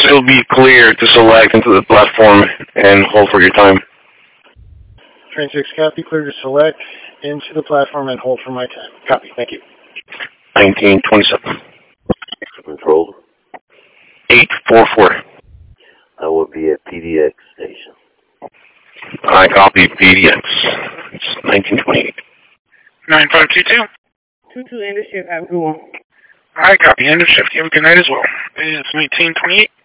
it'll be clear to select into the platform and hold for your time. Train 6, copy. Clear to select into the platform and hold for my time. Copy. Thank you. 1927. Control. 844. I will be at PDX station. I copy PDX. It's 1928. 9522. 22 end of shift. Have a good one. I copy. End of shift. You have a good night as well. It's 1928.